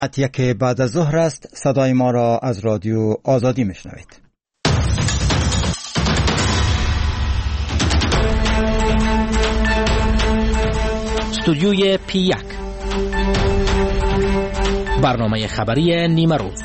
یک بعد از ظهر است. صدای ما را از رادیو آزادی میشنوید. استودیوی P1 برنامه خبری نیمه روز.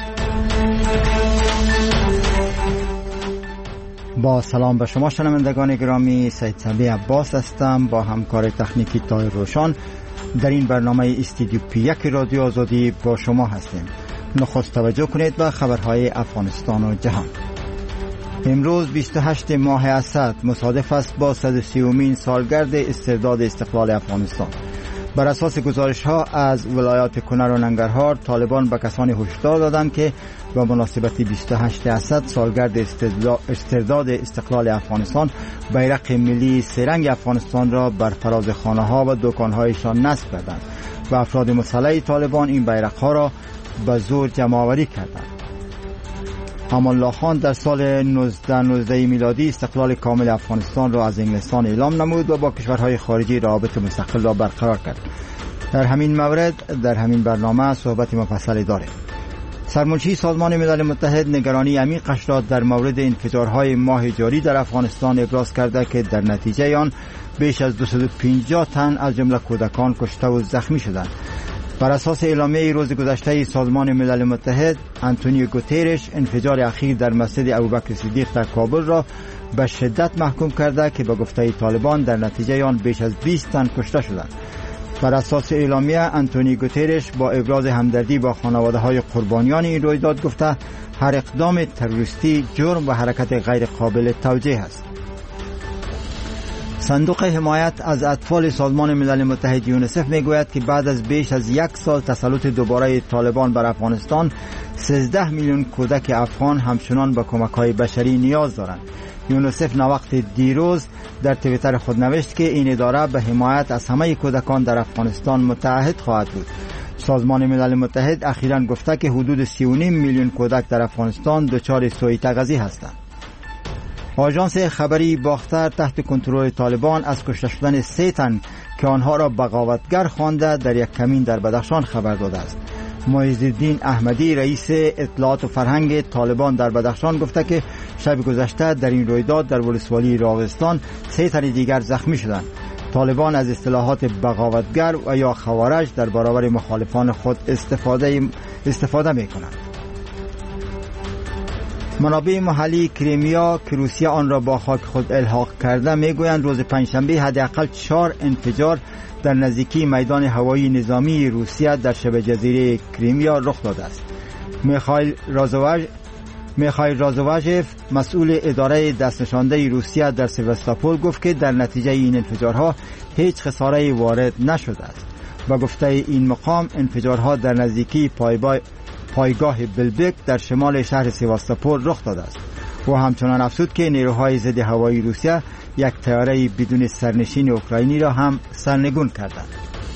با سلام به شما شنوندگان گرامی، سید صبی عباس هستم با همکار تکنیکی طاهر روشان. در این برنامه استودیو P1 رادیو آزادی با شما هستیم. نخست توجه کنید به خبرهای افغانستان و جهان. امروز 28 ماه اسد مصادف است با 130مین سالگرد استرداد استقلال افغانستان. بر اساس گزارش‌ها از ولایات کنر و ننگرهار، طالبان به کسانی هشدار دادند که به مناسبت 28 اسد سالگرد استرداد استقلال افغانستان بیرق ملی سه‌رنگ افغانستان را بر فراز خانه‌ها و دکان‌هایشان نصب کردند و افراد مسلح طالبان این بیرق‌ها را به زور جمع‌آوری کردند. امان الله خان در سال 1919 میلادی استقلال کامل افغانستان را از انگلستان اعلام نمود و با کشورهای خارجی روابط مستقل را برقرار کرد. در همین مورد در همین برنامه صحبت مفصلی داریم. سرمنشی سازمان ملل متحد نگرانی عمیقش را در مورد انفجارهای ماه جاری در افغانستان ابراز کرده که در نتیجه آن بیش از 250 تن از جمله کودکان کشته و زخمی شدند. بر اساس اعلامیه روز گذشته سازمان ملل متحد، آنتونیو گوترش انفجار اخیر در مسجد ابوبکر صدیق در کابل را به شدت محکوم کرده که به گفته طالبان در نتیجه آن بیش از 20 تن کشته شدند. بر اساس اعلامیه، آنتونیو گوترش با ابراز همدردی با خانواده‌های قربانیان این رویداد گفته هر اقدام تروریستی جرم و حرکت غیر قابل توجیه است. صندوق حمایت از اطفال سازمان ملل متحد یونیسف میگوید که بعد از بیش از یک سال تسلط دوباره طالبان بر افغانستان، 13 میلیون کودک افغان همچنان به کمک‌های بشری نیاز دارند. یونیسف نوقت دیروز در توییتر خود نوشت که این اداره به حمایت از همه کودکان در افغانستان متعهد خواهد بود. سازمان ملل متحد اخیراً گفته که حدود 3.5 میلیون کودک در افغانستان دچار سوء تغذیه هستند. آژانس خبری باختر تحت کنترل طالبان از کشته شدن 3 تن که آنها را بغاوتگر خوانده در یک کمین در بدخشان خبر داده است. معیزالدین احمدی رئیس اطلاعات و فرهنگ طالبان در بدخشان گفته که شب گذشته در این رویداد در ولسوالی راوستان 3 تن دیگر زخمی شدند. طالبان از اصطلاحات بغاوتگر و یا خوارج در برابر مخالفان خود استفاده می‌کنند. منابع محلی کریمیا که روسیه آن را با خاک خود الحاق کرده میگویند روز پنجشنبه حداقل 4 انفجار در نزدیکی میدان هوایی نظامی روسیه در شبه جزیره کریمیا رخ داده است. میخائیل رازوواژف مسئول اداره دستنشانده روسیه در سیواستوپول گفت که در نتیجه این انفجارها هیچ خساره وارد نشده است. با گفته این مقام انفجارها در نزدیکی پایگاه بلبک در شمال شهر سیواستوپول رخ داده است. و همچنان افزود که نیروهای ضد هوایی روسیه یک طیاره بدون سرنشین اوکراینی را هم سرنگون کردند.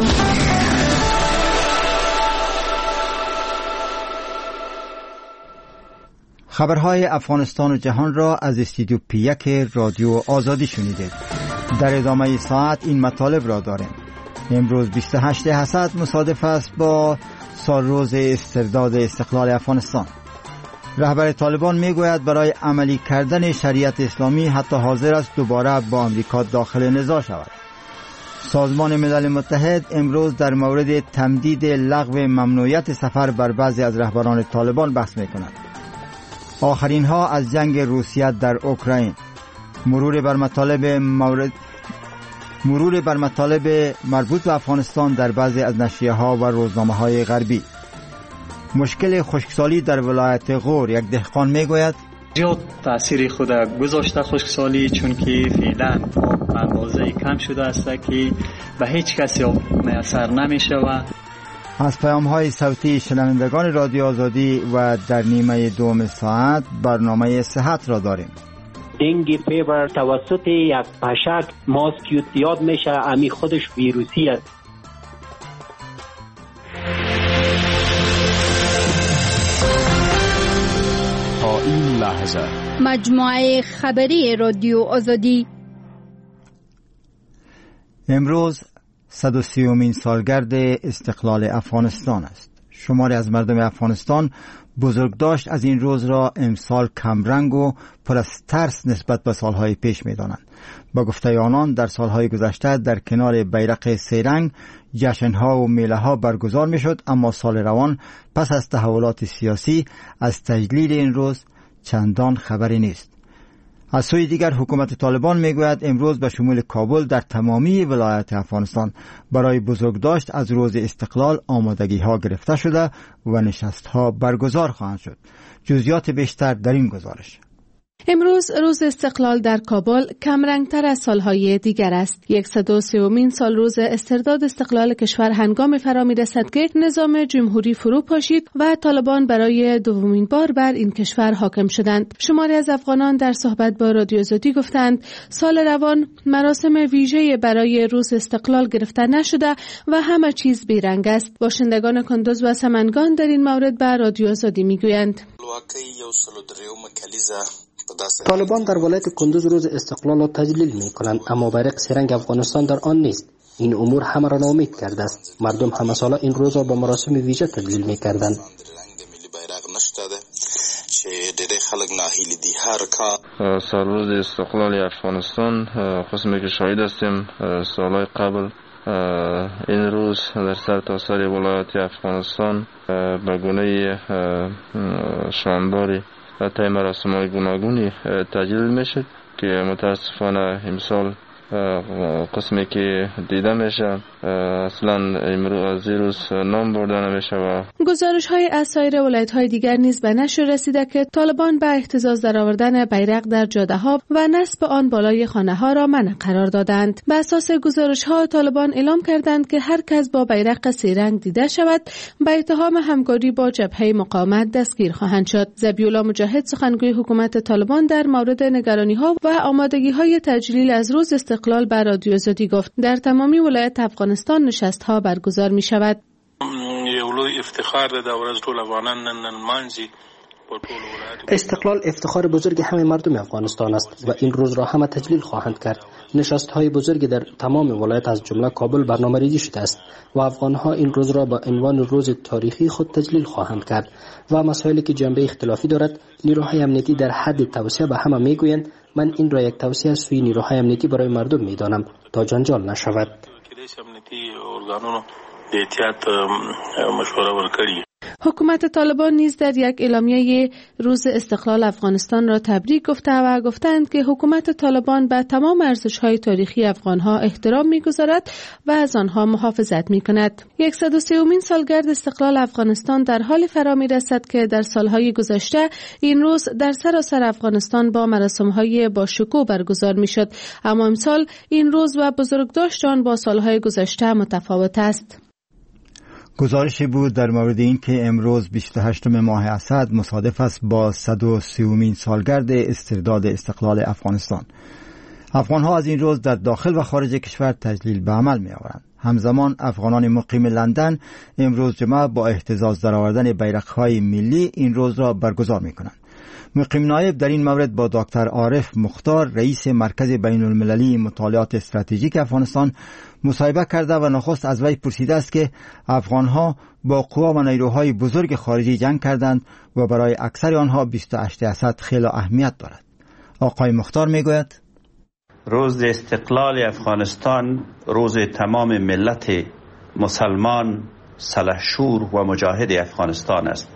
خبرهای افغانستان و جهان را از استودیو P1 رادیو آزادی شنیدید. در ادامه ساعت این مطالب را داریم. امروز 28 اسد مصادف است با سالروز استرداد استقلال افغانستان. رهبر طالبان میگوید برای عملی کردن شریعت اسلامی حتی حاضر است دوباره با آمریکا داخل نزاع شود. سازمان ملل متحد امروز در مورد تمدید لغو ممنوعیت سفر بر بعضی از رهبران طالبان بحث میکند. آخرین ها از جنگ روسیه در اوکراین، مرور بر مطالب مربوط به افغانستان در بعضی از نشریه ها و روزنامه های غربی. مشکل خشکسالی در ولایت غور، یک دهقان میگوید زیاد تأثیر خود گذاشته خشکسالی، چون که فعلا آب اندازه کم شده است که به هیچ کسی میسر نمیشه. و از پیام های صوتی شنوندگان رادیو آزادی و در نیمه دوم ساعت برنامه صحت را داریم. دنگ فیبر توسط یک پشک ماسکیوتیاد میشه، امی خودش ویروسی است. تا این لحظه مجموعه خبری رادیو آزادی. امروز 130مین سالگرد استقلال افغانستان است. شماری از مردم افغانستان بزرگداشت از این روز را امسال کمرنگ و پر از ترس نسبت به سالهای پیش می دانند. با گفته آنان در سالهای گذشته در کنار بیرق سه رنگ جشنها و میله ها برگزار می شد، اما سال روان پس از تحولات سیاسی از تجلیل این روز چندان خبری نیست. از سوی دیگر حکومت طالبان میگوید امروز به شمول کابل در تمامی ولایات افغانستان برای بزرگداشت از روز استقلال آمادگی ها گرفته شده و نشست ها برگزار خواهند شد. جزئیات بیشتر در این گزارش. امروز روز استقلال در کابل کمرنگتر از سالهای دیگر است. 130مین سال روز استرداد استقلال کشور هنگام فرا می‌رسد که نظام جمهوری فرو پاشید و طالبان برای دومین بار بر این کشور حاکم شدند. شماری از افغانان در صحبت با رادیو آزادی گفتند سال روان مراسم ویژه‌ای برای روز استقلال گرفته نشده و همه چیز بیرنگ است. باشندگان کندوز و سمنگان در این مورد به رادیو آزادی میگویند طالبان در ولایت کندوز روز استقلال را تجلیل می کنند، اما بیرق سرنگ افغانستان در آن نیست. این امور همه را ناامید کرده است. مردم همه ساله این روز را با مراسم ویژه تجلیل می کردند. سال روز استقلال افغانستان قسمی که شاهد هستیم سالهای قبل این روز در سرتاسر ولایات افغانستان به گونه شانداری طی مراسم‌های گوناگونی تجلیل میشه که متاسفانه امسال قسمی که دیده میشه اصلا امروز از روز نام برده نمیشه. و گزارش‌های از سایر ولایت‌های دیگر نیز به نشر رسیده که طالبان به اهتزاز درآوردن بیرق در جاده‌ها و نصب آن بالای خانه‌ها را منع قرار دادند. به اساس گزارش‌ها طالبان اعلام کردند که هر کس با بیرق سه رنگ دیده شود به اتهام همکاری با جبهه مقاومت دستگیر خواهند شد. ذبیح‌الله مجاهد سخنگوی حکومت طالبان در مورد نگرانی‌ها و آمادگی‌های تجلیل از روز استقلال بر رادیو آزادی گفت در تمامی ولایت افغانستان نشست‌ها برگزار می‌شود. استقلال افتخار بزرگ همه مردم افغانستان است و این روز را همه تجلیل خواهند کرد. نشست‌های بزرگی در تمام ولایت از جمله کابل برنامه‌ریزی شده است و افغان‌ها این روز را با عنوان روز تاریخی خود تجلیل خواهند کرد و مسائلی که جنبه اختلافی دارد نیروهای امنیتی در حد توصیه به همه میگویند. من این را یک توصیه از سوی نیروهای امنیتی برای مردم میدانم تا جنجال نشود. حکومت طالبان نیز در یک اعلامیه روز استقلال افغانستان را تبریک گفته و گفتند که حکومت طالبان به تمام ارزش‌های تاریخی افغان‌ها احترام می‌گذارد و از آنها محافظت می‌کند. 130مین سالگرد استقلال افغانستان در حال فرا می‌رسد که در سالهای گذشته این روز در سراسر افغانستان با مراسم‌های باشکوه برگزار می‌شد، اما امسال این روز و بزرگداشت آن با سالهای گذشته متفاوت است. گزارشی بود در مورد این که امروز 28 ماه اسد مصادف است با 130مین سالگرد استرداد استقلال افغانستان. افغان‌ها از این روز در داخل و خارج کشور تجلیل به عمل می‌آورند. همزمان افغانان مقیم لندن امروز جمعه با اهتزاز درآوردن بیرق‌های ملی این روز را برگزار می‌کنند. مقیم نایب در این مورد با دکتر عارف مختار رئیس مرکز بین‌المللی مطالعات استراتژیک افغانستان مصاحبه کرده و نخست از وی پرسیده است که افغانها با قوا و نیروهای بزرگ خارجی جنگ کردند و برای اکثر آنها 28 اسد خیلی اهمیت دارد. آقای مختار میگوید روز استقلال افغانستان روز تمام ملت مسلمان سلحشور و مجاهد افغانستان است.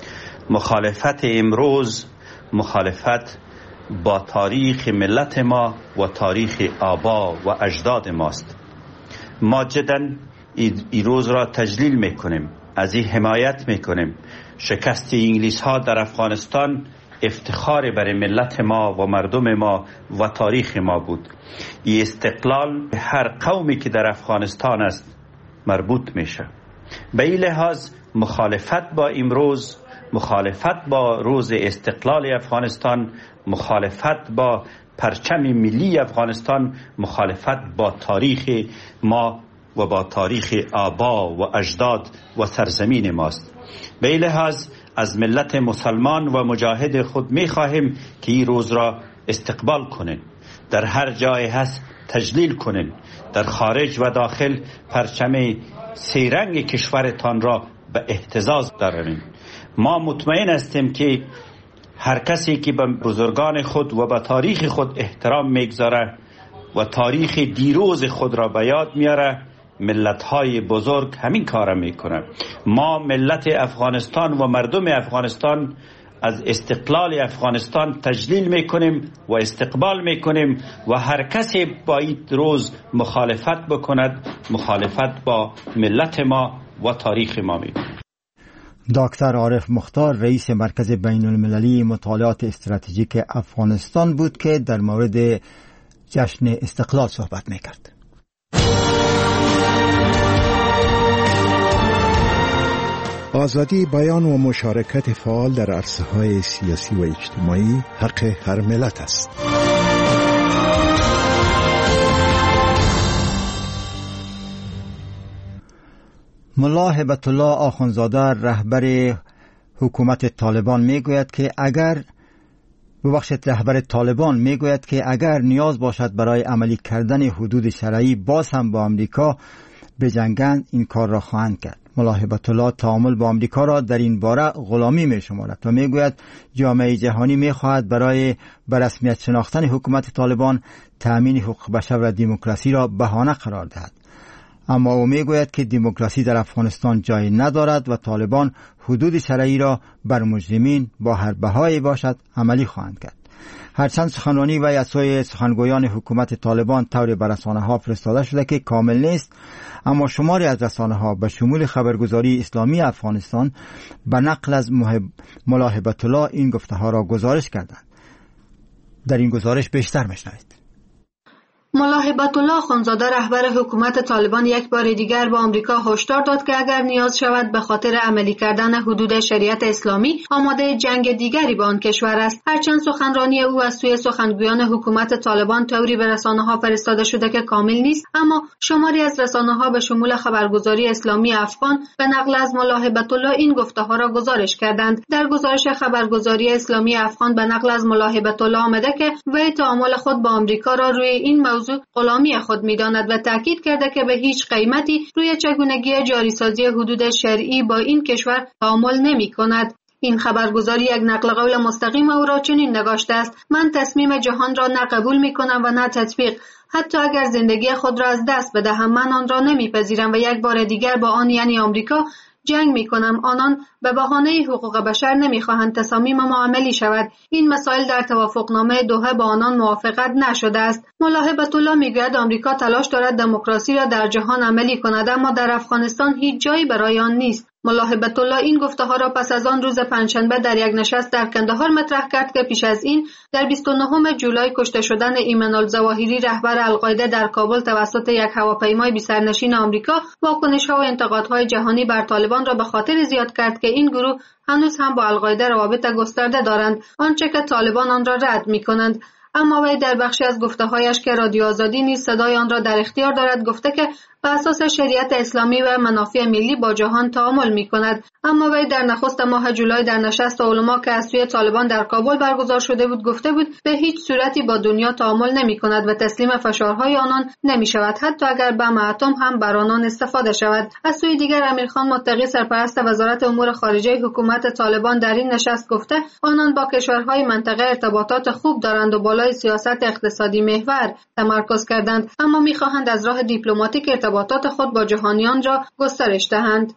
مخالفت امروز مخالفت با تاریخ ملت ما و تاریخ آبا و اجداد ماست. ما جداً این روز را تجلیل میکنیم، از این حمایت میکنیم. شکست انگلیس ها در افغانستان افتخار برای ملت ما و مردم ما و تاریخ ما بود. این استقلال هر قومی که در افغانستان است مربوط میشه. به این لحاظ مخالفت با امروز، مخالفت با روز استقلال افغانستان، مخالفت با پرچم ملی افغانستان، مخالفت با تاریخ ما و با تاریخ آبا و اجداد و سرزمین ماست. به این لحاظ از ملت مسلمان و مجاهد خود می خواهیم که این روز را استقبال کنین، در هر جای هست تجلیل کنین، در خارج و داخل پرچم سه رنگ کشورتان را به به اهتزاز داریم. ما مطمئن هستیم که هر کسی که به بزرگان خود و به تاریخ خود احترام میگذاره و تاریخ دیروز خود را به یاد میاره، ملت‌های بزرگ همین کار میکنه. ما ملت افغانستان و مردم افغانستان از استقلال افغانستان تجلیل میکنیم و استقبال میکنیم و هر کسی باید روز مخالفت بکند، مخالفت با ملت ما و تاریخ ما میکنه. دکتر عارف مختار رئیس مرکز بین المللی مطالعات استراتژیک افغانستان بود که در مورد جشن استقلال صحبت میکرد. آزادی بیان و مشارکت فعال در عرصه‌های سیاسی و اجتماعی حق هر ملت است. ملا هبت الله آخوندزاده رهبر حکومت طالبان میگوید که اگر نیاز باشد برای عملی کردن حدود شرعی باز هم با امریکا بجنگند این کار را خواهند کرد. ملا هبت الله تعامل با امریکا را در این باره غلامی می شمارد و می گوید جامعه جهانی می خواهد برای به رسمیت شناختن حکومت طالبان تأمین حقوق بشر و دموکراسی را بهانه قرار دهد. اما او می گوید که دموکراسی در افغانستان جای ندارد و طالبان حدود شرعی را بر مجرمین با هر بهایی باشد عملی خواهند کرد. هرچند سخنرانی وی از سوی سخنگویان حکومت طالبان طور به رسانه‌ها فرستاده شده که کامل نیست، اما شماری از رسانه‌ها به شمول خبرگزاری اسلامی افغانستان به نقل از ملا هبت الله این گفته‌ها را گزارش کردند. در این گزارش بیشتر می‌شنوید. ملا هبت الله آخوندزاده رهبر حکومت طالبان یک بار دیگر با آمریکا هشدار داد که اگر نیاز شود به خاطر عملی کردن حدود شریعت اسلامی آماده جنگ دیگری با آن کشور است. هرچند سخنرانی او از سوی سخنگویان حکومت طالبان طوری به رسانه‌ها فرستاده شده که کامل نیست، اما شماری از رسانه‌ها به شمول خبرگزاری اسلامی افغان به نقل از ملا هبت الله این گفته‌ها را گزارش کردند. در گزارش خبرگزاری اسلامی افغان به نقل از ملا هبت الله آمده که وی تعامل خود با آمریکا را روی این موضوع غلامی خود می‌داند و تاکید کرده که به هیچ قیمتی روی چگونگی جاریسازی حدود شرعی با این کشور تعامل نمی‌کند. این خبرگزاری یک نقل قول مستقیم او را چنین نگاشته است: من تصمیم جهان را نه قبول می‌کنم و نه تطبیق. حتی اگر زندگی خود را از دست بدهم من آن را نمی‌پذیرم و یک بار دیگر با آن یعنی آمریکا جنگ می‌کنم. آنان به بهانه حقوق بشر نمی‌خواهند تصامیم ما عملی شود. این مسائل در توافقنامه دوحه با آنان موافقت نشده است. ملا هبت الله می‌گوید آمریکا تلاش دارد دموکراسی را در جهان عملی کند، اما در افغانستان هیچ جایی برای آن نیست. ملا هبت الله این گفته‌ها را پس از آن روز پنجشنبه در یک نشست در کندهار مطرح کرد که پیش از این در 29 جولای کشته شدن ایمن الظواهری رهبر القاعده در کابل توسط یک هواپیمای بی‌سرنشین آمریکا واکنش‌ها و انتقادهای جهانی بر طالبان را به خاطر زیاد کرد که این گروه هنوز هم با القاعده روابط گسترده دارند، آنچه که طالبان آن را رد می‌کنند. اما وی در بخشی از گفته‌هایش که رادیو آزادی نیز صدای آن را در اختیار دارد گفته که بر اساس شریعت اسلامی و منافع ملی با جهان تعامل می‌کند. اما وی در نخست ماه جولای در نشست علما که از سوی طالبان در کابل برگزار شده بود گفته بود به هیچ صورتی با دنیا تعامل نمی‌کند و تسلیم فشارهای آنان نمی‌شود، حتی اگر بم اتم هم بر آنان استفاده شود. از سوی دیگر امیرخان متقی سرپرست وزارت امور خارجه حکومت طالبان در این نشست گفته آنان با کشورهای منطقه ارتباطات خوب دارند و بالای سیاست اقتصادی محور تمرکز کردند، اما می‌خواهند از راه دیپلماتیک ارتباطات خود با جهانیان را گسترش دهند.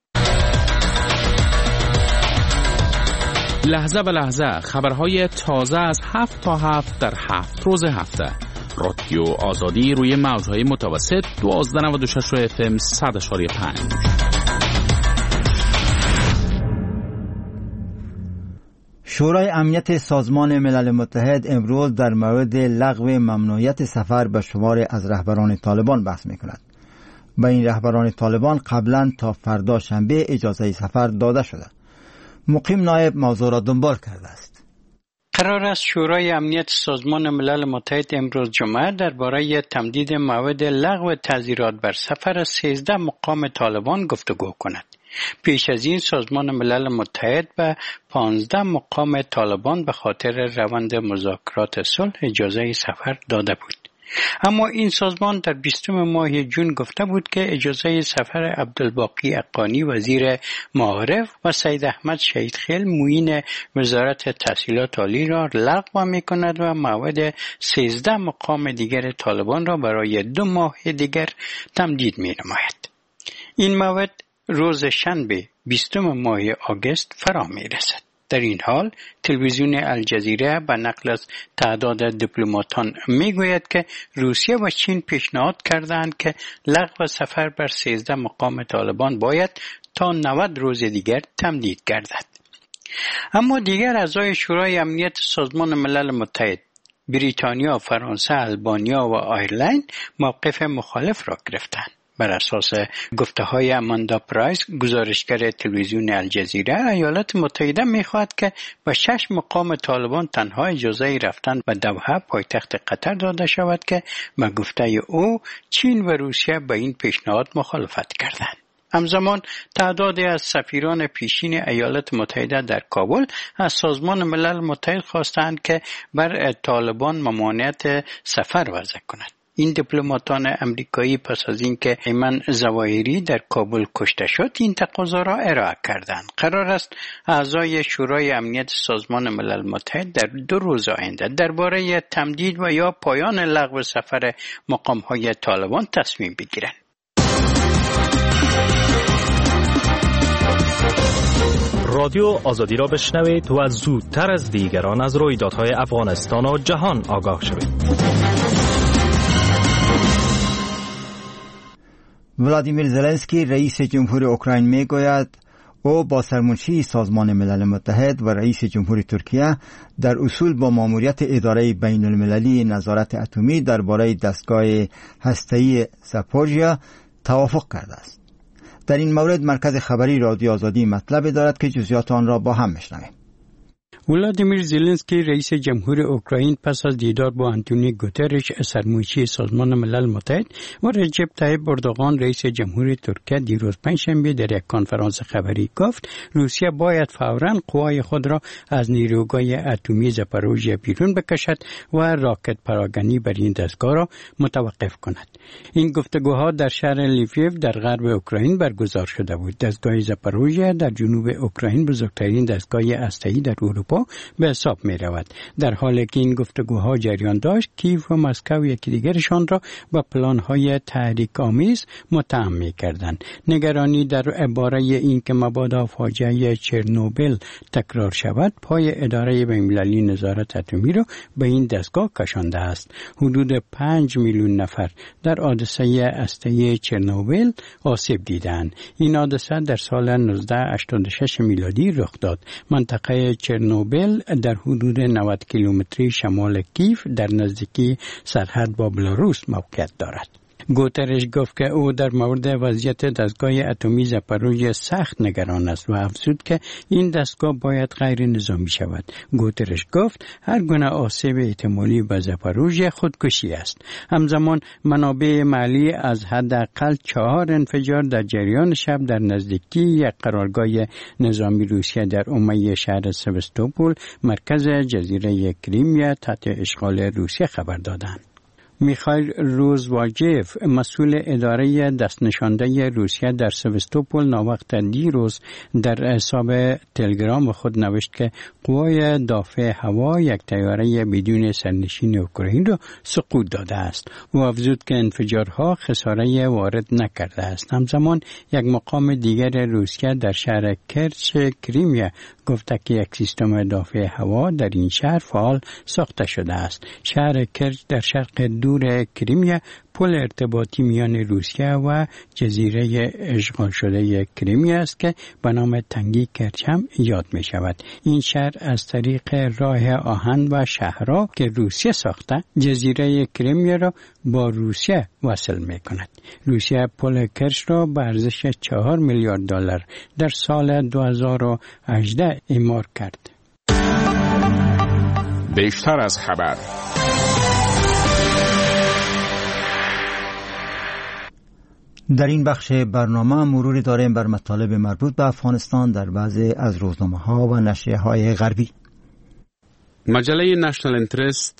لحظه به لحظه خبرهای تازه از 7 تا 7 در 7 روز هفته. رادیو آزادی روی موج‌های متوسط 1296 FM 100.5. شورای امنیت سازمان ملل متحد امروز در مورد لغو ممنوعیت سفر به شمار از رهبران طالبان بحث می‌کند. به این رهبران طالبان قبلا تا فردا شنبه اجازه سفر داده شده. مقیم نایب موضوع را دنبال کرده است. قرار است شورای امنیت سازمان ملل متحد امروز جمعه درباره تمدید موعد لغو تعزیرات بر سفر 13 مقام طالبان گفتگو کند. پیش از این سازمان ملل متحد به 15 مقام طالبان به خاطر روند مذاکرات صلح اجازه سفر داده بود. اما این سازمان در 20 ماه جون گفته بود که اجازه سفر عبدالباقی اقانی وزیر معارف و سید احمد شهیدخیل معین وزارت تحصیلات عالی را لغو می‌کند و موعد 13 مقام دیگر طالبان را برای 2 ماه دیگر تمدید می‌نماید. این موعد روز شنبه 20 ماه آگوست فرا می‌رسد. در این حال تلویزیون الجزیره به نقل از تعداد دیپلماتان میگوید که روسیه و چین پیشنهاد کردند که لغو سفر بر 13 مقام طالبان باید تا 90 روز دیگر تمدید گردد. اما دیگر اعضای شورای امنیت سازمان ملل متحد، بریتانیا، فرانسه، آلبانیا و آیرلند موقف مخالف را گرفتند. بر اساس گفته‌های اماندا پرایس، گزارشگر تلویزیون الجزیره، ایالات متحده می‌خواهد که به 6 مقام طالبان تنها اجازه رفتن به دوحه پایتخت قطر داده شود که به گفته او چین و روسیه به این پیشنهاد مخالفت کردند. همزمان تعدادی از سفیران پیشین ایالات متحده در کابل از سازمان ملل متحد خواستند که بر طالبان ممانعت سفر وضع کند. این دیپلماتان امریکایی پس از اینکه ایمن ظواهری در کابل کشته شد این تقاضا را ارائه کردند. قرار است اعضای شورای امنیت سازمان ملل متحد در 2 روز آینده درباره تمدید و یا پایان لغو سفر مقام‌های طالبان تصمیم بگیرند. رادیو آزادی را بشنوید و زودتر از دیگران از رویدادهای افغانستان و جهان آگاه شوید. ولادیمیر زلنسکی رئیس جمهور اوکراین میگوید او با سرمنشی سازمان ملل متحد و رئیس جمهور ترکیه در اصول با ماموریت اداره بین المللی نظارت اتمی درباره دستگاه هسته‌ای زاپوریژیا توافق کرده است. در این مورد مرکز خبری رادیو آزادی مطلب دارد که جزئیات آن را با هم میشنویم. ولادیمیر زلنسکی رئیس جمهور اوکراین پس از دیدار با آنتونیو گوترش سرمنشی سازمان ملل متحد و رجب طیب اردوغان رئیس جمهور ترکیه دیروز پنجشنبه در یک کنفرانس خبری گفت روسیه باید فوراً قوای خود را از نیروگاه اتمی زاپوریژیا بیرون بکشد و راکت پراکنی بر این دستگاه را متوقف کند. این گفتگوها در شهر لیویو در غرب اوکراین برگزار شده بود. دستگاه زاپوریژیا در جنوب اوکراین بزرگترین دستگاه هسته‌ای در اروپا به حساب می رود. در حالی که این گفتگوها جریان داشت، کیو و مسکو یکی دیگرشان را با پلان‌های تحریک آمیز متهم می کردند. نگرانی در باره این که مبادا فاجعه چرنوبیل تکرار شود، پای اداره بین‌المللی نظارت اتمی را به این دستگاه کشانده است. حدود 5 میلیون نفر در حادثه هسته‌ای چرنوبیل آسیب دیدند. این حادثه در سال 1986 میلادی رخ داد. منطقه چرنوبیل در حدود 90 کیلومتری شمال کیف در نزدیکی سرحد با بلاروس موقعیت دارد. گوترش گفت که او در مورد وضعیت دستگاه اتمی زاپوریژیا سخت نگران است و افزود که این دستگاه باید غیر نظامی شود. گوترش گفت هر گونه آسیب احتمالی به زاپوریژیا خودکشی است. همزمان منابع محلی از حداقل 4 انفجار در جریان شب در نزدیکی یک قرارگاه نظامی روسیه در عمه شهر سوستوپول مرکز جزیره کریمیا تحت اشغال روسیه خبر دادند. میخائیل روزواجیف مسئول اداره دستنشانده روسیه در سوستوپول ناوقت دیروز در حساب تلگرام خود نوشت که قوای دافع هوا یک طیاره بدون سرنشین اوکراین را سقوط داده است. او افزود که انفجارها خساره وارد نکرده است. همزمان یک مقام دیگر روسیه در شهر کرچ کریمیا گفته که یک سیستم دافع هوا در این شهر فعال ساخته شده است. شهر کرچ در شرق دور کریمیا پل ارتباطی میان روسیه و جزیره اشغال شده کریمیا است که به نام تنگی کرچ هم یاد می شود. این شهر از طریق راه آهن و شهرها که روسیه ساخته جزیره کریمیا را با روسیه وصل می کند. روسیه پل کرچ را به ارزش 4 میلیارد دلار در سال 2018 اعمار کرد. بیشتر از خبر. در این بخش برنامه مروری داریم بر مطالب مربوط به افغانستان در بعضی از روزنامه‌ها و نشریه‌های غربی. مجله نشنال انترست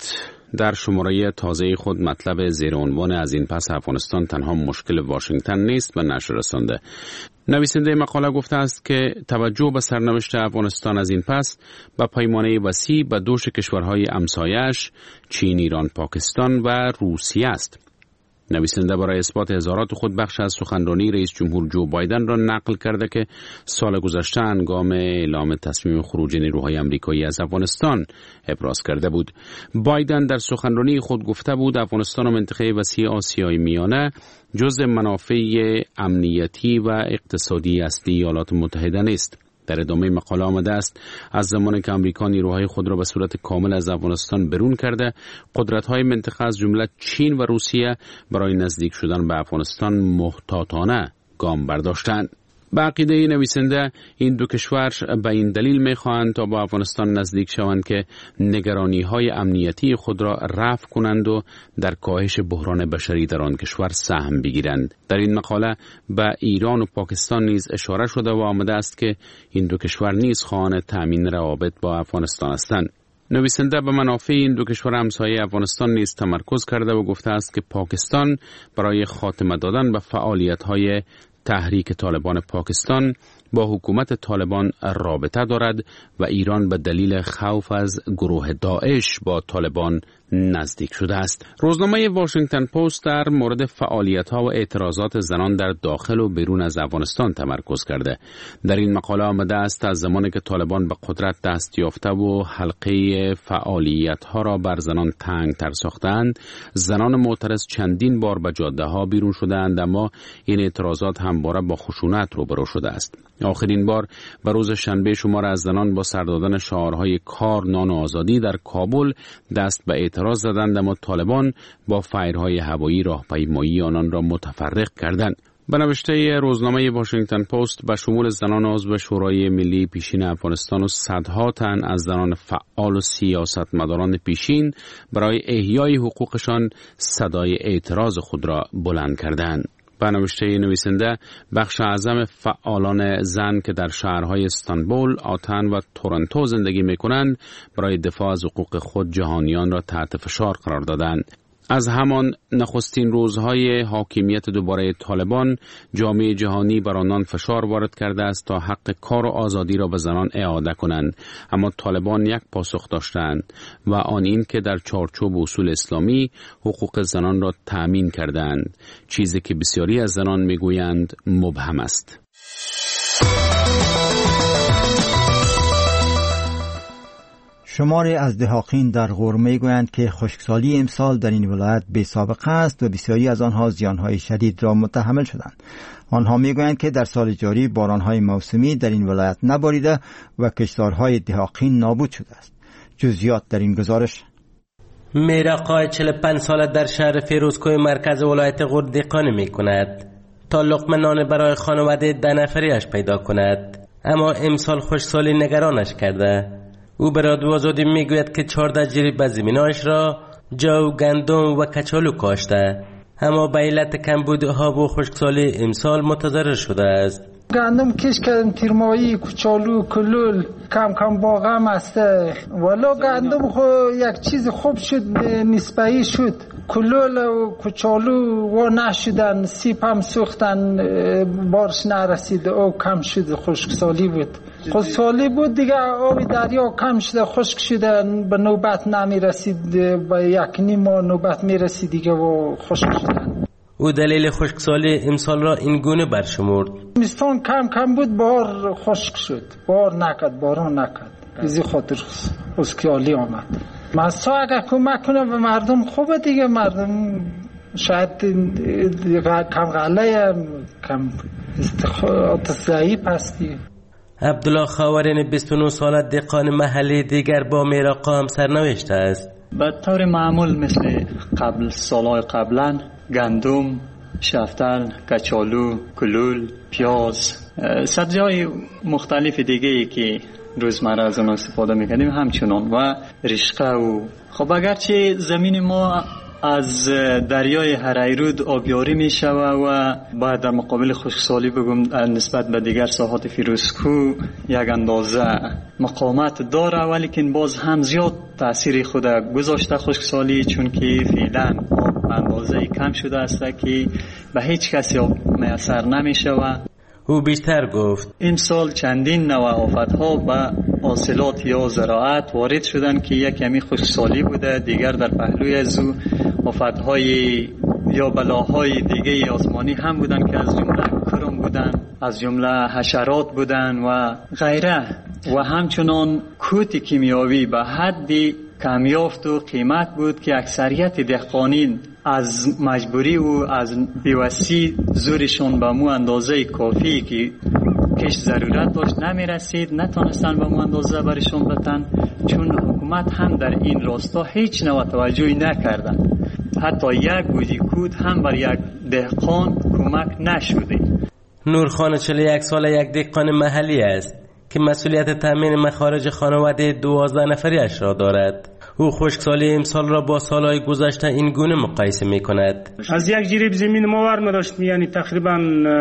در شماره تازه خود مطلب زیر عنوان از این پس افغانستان تنها مشکل واشنگتن نیست به نشر رسانده. نویسنده مقاله گفته است که توجه به سرنوشت افغانستان از این پس به پیمانه وسیع به دوش کشورهای همسایه‌اش چین، ایران، پاکستان و روسیه است. نویسنده برای اثبات اظهارات خود بخش از سخنرانی رئیس جمهور جو بایدن را نقل کرده که سال گذشته هنگام اعلام تصمیم خروج نیروهای آمریکایی از افغانستان ابراز کرده بود. بایدن در سخنرانی خود گفته بود افغانستان و منطقه وسیع آسیای میانه جزء منافع امنیتی و اقتصادی اصلی ایالات متحده نیست. در ادامه مقاله آمده است از زمانی که آمریکا نیروهای خود را به صورت کامل از افغانستان برون کرده، قدرت‌های منطقه از جمله چین و روسیه برای نزدیک شدن به افغانستان محتاطانه گام برداشتند. به عقیده نویسنده این دو کشور به این دلیل می‌خواهند تا با افغانستان نزدیک شوند که نگرانی‌های امنیتی خود را رفع کنند و در کاهش بحران بشری در آن کشور سهم بگیرند. در این مقاله به ایران و پاکستان نیز اشاره شده و آمده است که این دو کشور نیز خواهان تأمین روابط با افغانستان هستند. نویسنده به منافع این دو کشور همسایه افغانستان نیز تمرکز کرده و گفته است که پاکستان برای خاتمه دادن به فعالیت‌های تحریک طالبان پاکستان با حکومت طالبان رابطه دارد و ایران به دلیل خوف از گروه داعش با طالبان نزدیک شده است. روزنامه واشنگتن پست در مورد فعالیت‌ها و اعتراضات زنان در داخل و بیرون از افغانستان تمرکز کرده. در این مقاله آمده است از زمانی که طالبان به قدرت دست یافته و حلقه فعالیت‌ها را بر زنان تنگ‌تر ساختند، زنان معترض چندین بار به جاده‌ها بیرون شده‌اند، اما این اعتراضات همواره با خشونت روبرو شده است. آخرین بار به روز شنبه شمار از زنان با سر دادن شعارهای کار، نان و آزادی در کابل دست به اعتراض زدند، اما طالبان با فایرهای هوایی راهپیمایی آنان را متفرق کردند. به نوشته روزنامه واشنگتن پست به شمول زنان عضو شورای ملی پیشین افغانستان و صدها تن از زنان فعال و سیاستمداران پیشین برای احیای حقوقشان صدای اعتراض خود را بلند کردند. به نوشته نویسنده بخش اعظم فعالان زن که در شهرهای استانبول، آتن و تورنتو زندگی می‌کنند برای دفاع از حقوق خود جهانیان را تحت فشار قرار دادند. از همان نخستین روزهای حاکمیت دوباره طالبان، جامعه جهانی بر آنان فشار وارد کرده است تا حق کار و آزادی را به زنان اعاده کنند، اما طالبان یک پاسخ داشتند و آن این که در چارچوب اصول اسلامی حقوق زنان را تأمین کردند، چیزی که بسیاری از زنان میگویند مبهم است. شماری از دهاقین در غور میگویند که خشکسالی امسال در این ولایت بی سابقه است و بسیاری از آنها زیانهای شدید را متحمل شدند. آنها میگویند که در سال جاری بارانهای موسمی در این ولایت نباریده و کشتارهای دهاقین نابود شده است. جزئیات در این گزارش. میراقای 45 ساله در شهر فیروزکوه مرکز ولایت غور دهقانی میکند تا لقمه نان برای خانواده 10 نفریش پیدا کند، اما امسال خشکسالی نگرانش کرده. او به رادیو آزادی میگوید که 14 جریب از زمینایش را جو، گندم و کچالو کاشته، اما به علت کمبود آب و خشکسالی امسال متضرر شده است. گندم کش کردم، تیرمایی، کچالو، کلول، کم کم باغم است. والا گندم خو یک چیز خوب شد، نسبی شد. کلول و کچالو و نشدن، سیب هم سوختن، بارش نرسید، او کم شد، خشکسالی بود. خشکسالی بود دیگه، آب دریا کم شده، خشک شده، به نوبت نمی رسید، به 1.5 ماه نوبت می رسید دیگه و خشک شدن. او دلیل خشکسالی امسال را این گونه برشمرد. زمستان کم کم بود، بهار خشک شد، بهار نکرد، باران نکرد، از خاطر خشکسالی آمد. مسا اگر کمک کنه به مردم خوبه دیگه، مردم شاید کم غله، کم استخدام ضعیف هست دیگه. عبدالله خاورین 29 ساله دهقان محلی دیگر با میراقا هم سرنوشت است. به طور معمول مثل سالهای قبلا گندم، شفتل، کچالو، کلول، پیاز، سبزی‌های مختلف دیگه‌ای که روزمره از آن استفاده می‌کنیم همچنان و رشقه و خب اگرچه زمین ما از دریای هریرود آبیاری می شود و باید در مقابل خشکسالی بگم نسبت به دیگر ساحات فیروزکو یک اندازه مقاومت داره، ولیکن باز هم زیاد تأثیر خود گذاشته خشکسالی، چون که فعلا آب اندازه کم شده است که به هیچ کسی آب میسر نمی شود. او بیشتر گفت امسال چندین نوع آفت‌ها به حاصلات یا زراعت وارد شدن که یک کمی خشکسالی بوده، دیگر در پهلوی از او آفت‌های یا بلاهای دیگه آسمانی هم بودن که از جمله کرم بودن، از جمله حشرات بودن و غیره، و همچنان کوت کیمیاوی به حدی کمیافت و قیمت بود که اکثریت دهقانین از مجبوری و از بیوسی زورشون به مو اندازه کافی که کش ضرورت داشت نمی رسید، نتونستن به مو اندازه برشون بتن، چون حکومت هم در این راستا هیچ نوع توجهی نکردن. حتی یک گوجه کود هم بر یک دهقان کمک نشده. نورخان 41 ساله یک دهقان محلی است که مسئولیت تامین مخارج خانواده 12 نفریش را دارد. او خشکسالی امسال را با سالهای گذشته این گونه مقایسه می کند. از یک جریب زمین ماور می داشتیم، یعنی تقریبا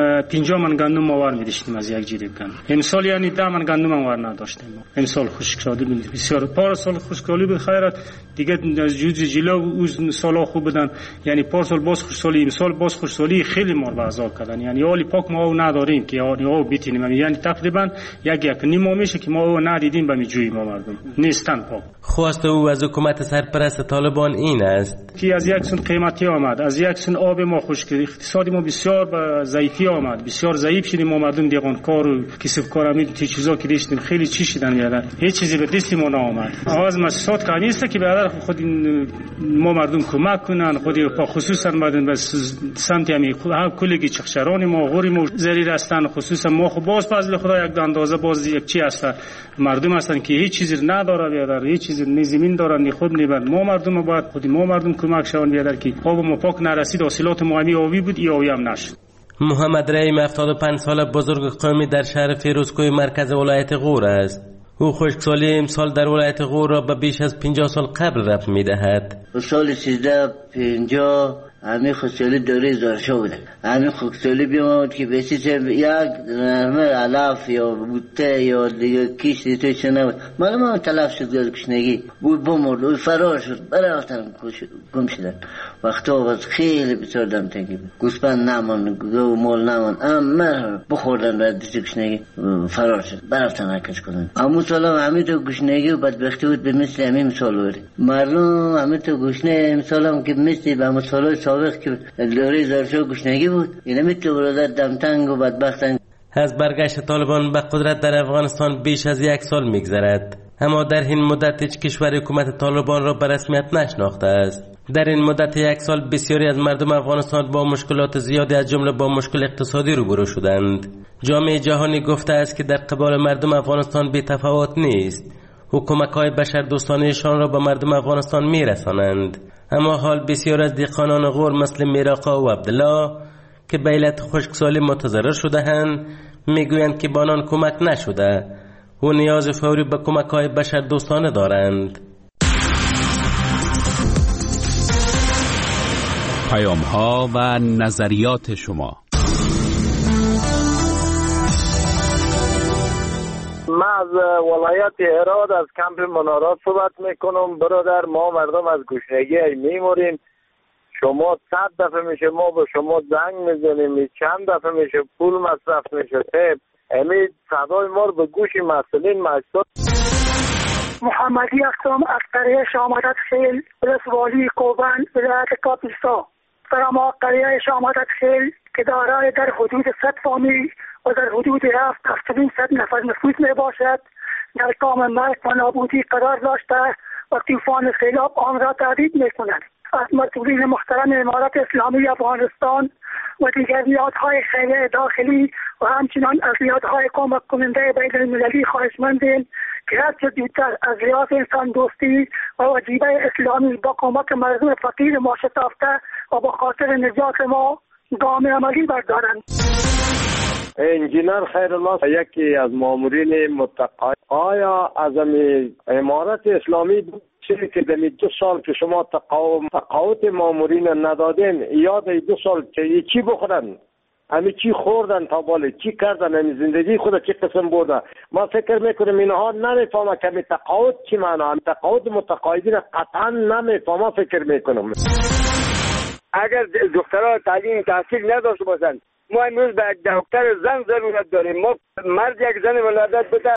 50 من گندم ماور می داشتیم از یک جریب گندم. امسال یعنی 10 من گندم ماور نداشتیم. امسال خشکسالی بود بسیار. پارسال خشکسالی بود خیرت دیگه از جوج جلو اون سالا خوب بودن، یعنی پارسال باز خشکسالی، امسال باز خشکسالی خیلی مار به عذاب کردن، یعنی حالی پاک ما او نداریم که او بتونیم، یعنی تقریبا یک نیم ماه میشه که ما او ندیدیم به جوی ما مردم نیستن پاک. خواست او از حکومت سرپرست طالبان این است که از یک سن قیمتی آمد، از یک سن آب ما خشک، اقتصادی ما بسیار به ضعیفی آمد، بسیار ضعیف شدیم. ما مردم دیگانکار و کسب کار همین چیزا که داشتیم خیلی چی شدن میادن، هیچ چیزی به دست ما نآمد. آواز مسئولات که نیست که به خود ما مردم کمک کنن، خود خصوصا مردم بس سمت همین کلگی چخشران ما غوری ما زریر هستن، خصوصا ما خب باز فضل خدا یک اندازه باز یک چی هست مردم هستن که هیچ چیزی نداره بیادر، هیچ چیزی نه زمین دارن نه خود نه ما مردم باید خود ما مردم کمک شون بیادر که آب ما پاک نرسید، حاصلات ما همی آبی بود ای آبی هم نشد. محمد رحیم 75 ساله بزرگ قومی در شهر فیروزکوی مرکز ولایت غور است. او خشکسالی امسال در ولایت غور را به بیش از 50 سال قبل ربط می‌دهد. سال 1350 همین خشکسالی دوره زارشا بوده. همین خشکسالی بیامد که بسیار یک نرمه علف یا بوته یا دیگه کیش دیگه چه نبود. معلومه تلف شد گشنگی بود، بمرد و فرار شد، برفتن گم شدن. وقتا باز خیلی بسیار دم تنگی بود، گوسفند نمان، گو مال نمان، اما بخوردن و دیگه گشنگی فرار شد، برفتن حرکت کردن. اما سالا همین تو گشنگی و بدبختی بود به مثل همین مثال بود. مردم همین تو گشنه مثال هم که مثل به مثال سابق که دوره زارشا گشنگی بود، این میتونه برادر دمتنگ و بدبختن. از برگشت طالبان به قدرت در افغانستان بیش از 1 سال میگذرد، اما در این مدت هیچ کشور حکومت طالبان را به رسمیت نشناخته است. در این مدت 1 سال بسیاری از مردم افغانستان با مشکلات زیادی از جمله با مشکل اقتصادی روبرو شدند. جامعه جهانی گفته است که در قبال مردم افغانستان بی تفاوت نیست، حکومت‌های بشردوستانه‌شان را به مردم افغانستان میرسانند. اما حال بسیار از دهقانان غور مثل میراقا و عبدالله که به علت خشکسالی متضرر شده‌اند میگویند که به آنان کمک نشده و نیاز فوری به کمک‌های بشردوستانه دارند. پیام‌ها و نظریات شما. من از ولایت هرات از کمپ منارات صحبت میکنم. برادر، ما مردم از گشنگی میموریم. شما 100 دفعه میشه ما به شما زنگ میزنیم، چند دفعه میشه پول مصرف میشه. امید صدای ما رو به گوش مسئولین مجلس. محمدی اقسام از قریه شامدت خیل رسوالی کوبن ولایت کاپیستا. فرما قریه شامدت خیل که دارای در حدود 100 فامیل و در حدود 700 نفر نفوذ می باشد، در کام مرگ و نابودی قرار داشته و طوفان سیلاب آن را تهدید می کند. از مسئولین محترم امارت اسلامی افغانستان و دیگر نهادهای خیریه داخلی و همچنان از نهادهای کمک کننده بین المللی خواهشمندیم که هرچه زودتر از لحاظ انسان دوستی و وجیبه اسلامی با کمک مردم فقیر ما شتافته و با خاطر نجات ما گام عملی بردارند. انجینر خیرالله، یکی از مامورین متقاعد، آیا از امارت اسلامی تقصیری که در 2 سال که شما تقاعد مامورین ندادین، یاد 2 سال که چی بخورن، امی چی خوردن تا بالا، چی کردن، امی زندگی خود چی قسم بوده. ما فکر میکنم اینها نمیفهمه که امی تقاعد چی معنی، امی تقاعد متقاعدین قطعا نمیفهمه. فکر میکنم اگر دخترها تعلیم تحصیل نداشته باشند، ما امروز به یک دکتر زن ضرورت داریم. ما مرد یک زن ولادت بده